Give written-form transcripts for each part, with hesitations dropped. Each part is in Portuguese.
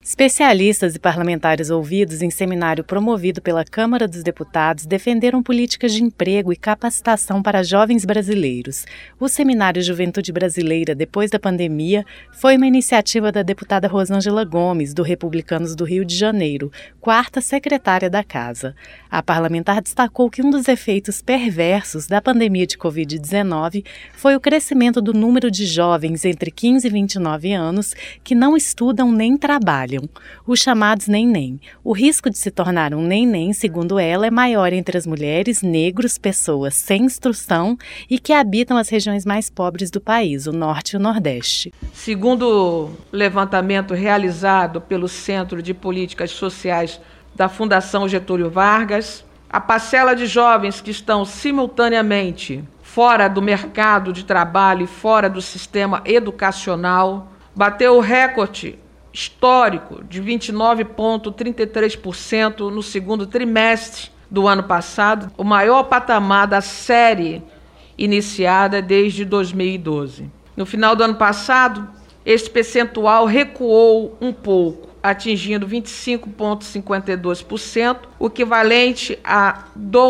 Especialistas e parlamentares ouvidos em seminário promovido pela Câmara dos Deputados defenderam políticas de emprego e capacitação para jovens brasileiros. O Seminário Juventude Brasileira Depois da Pandemia foi uma iniciativa da deputada Rosângela Gomes, do Republicanos do Rio de Janeiro, quarta secretária da Casa. A parlamentar destacou que um dos efeitos perversos da pandemia de Covid-19 foi o crescimento do número de jovens entre 15 e 29 anos que não estudam nem trabalham, os chamados nem-nem. O risco de se tornar um nem-nem, segundo ela, é maior entre as mulheres, negros, pessoas sem instrução e que habitam as regiões mais pobres do país, o Norte e o Nordeste. Segundo o levantamento realizado pelo Centro de Políticas Sociais da Fundação Getúlio Vargas, a parcela de jovens que estão simultaneamente fora do mercado de trabalho e fora do sistema educacional bateu o recorde histórico de 29,33% no segundo trimestre do ano passado, o maior patamar da série iniciada desde 2012. No final do ano passado, esse percentual recuou um pouco, atingindo 25,52%, o equivalente a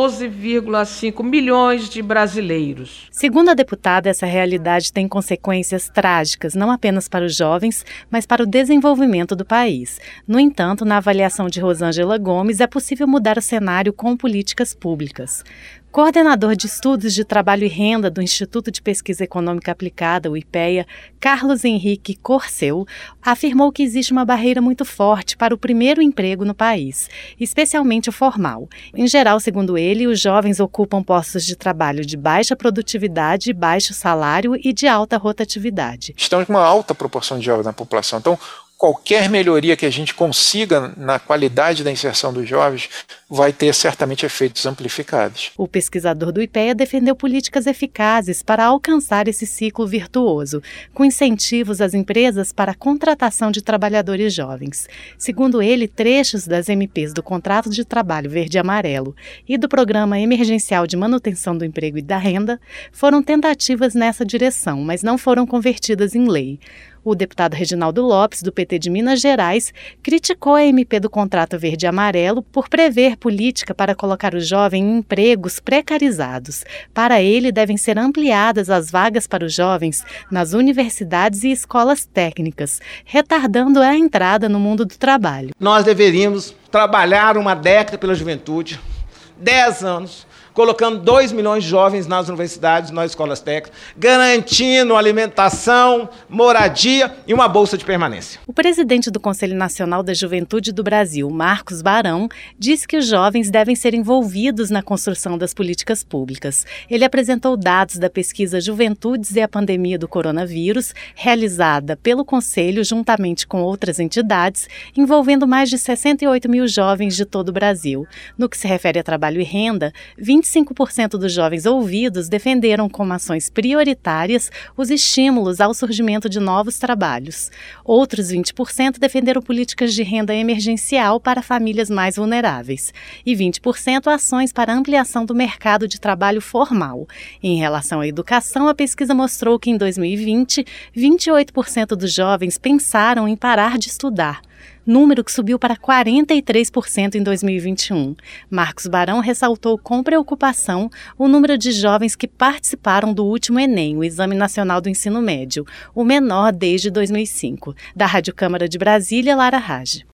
12,5 milhões de brasileiros. Segundo a deputada, essa realidade tem consequências trágicas, não apenas para os jovens, mas para o desenvolvimento do país. No entanto, na avaliação de Rosângela Gomes, é possível mudar o cenário com políticas públicas. Coordenador de Estudos de Trabalho e Renda do Instituto de Pesquisa Econômica Aplicada, o IPEA, Carlos Henrique Corcel, afirmou que existe uma barreira muito forte para o primeiro emprego no país, especialmente o formal. Em geral, segundo ele, os jovens ocupam postos de trabalho de baixa produtividade, baixo salário e de alta rotatividade. Estamos com uma alta proporção de jovens na população, então qualquer melhoria que a gente consiga na qualidade da inserção dos jovens vai ter certamente efeitos amplificados. O pesquisador do IPEA defendeu políticas eficazes para alcançar esse ciclo virtuoso, com incentivos às empresas para a contratação de trabalhadores jovens. Segundo ele, trechos das MPs do Contrato de Trabalho Verde e Amarelo e do Programa Emergencial de Manutenção do Emprego e da Renda foram tentativas nessa direção, mas não foram convertidas em lei. O deputado Reginaldo Lopes, do PT de Minas Gerais, criticou a MP do Contrato Verde e Amarelo por prever política para colocar o jovem em empregos precarizados. Para ele, devem ser ampliadas as vagas para os jovens nas universidades e escolas técnicas, retardando a entrada no mundo do trabalho. Nós deveríamos trabalhar uma década pela juventude, 10 anos, colocando 2 milhões de jovens nas universidades, nas escolas técnicas, garantindo alimentação, moradia e uma bolsa de permanência. O presidente do Conselho Nacional da Juventude do Brasil, Marcos Barão, disse que os jovens devem ser envolvidos na construção das políticas públicas. Ele apresentou dados da pesquisa Juventudes e a Pandemia do Coronavírus, realizada pelo Conselho juntamente com outras entidades, envolvendo mais de 68 mil jovens de todo o Brasil. No que se refere a trabalho e renda, 25% dos jovens ouvidos defenderam como ações prioritárias os estímulos ao surgimento de novos trabalhos. Outros 20% defenderam políticas de renda emergencial para famílias mais vulneráveis e 20% ações para ampliação do mercado de trabalho formal. Em relação à educação, a pesquisa mostrou que em 2020, 28% dos jovens pensaram em parar de estudar, número que subiu para 43% em 2021. Marcos Barão ressaltou com preocupação o número de jovens que participaram do último Enem, o Exame Nacional do Ensino Médio, o menor desde 2005. Da Rádio Câmara de Brasília, Lara Rage.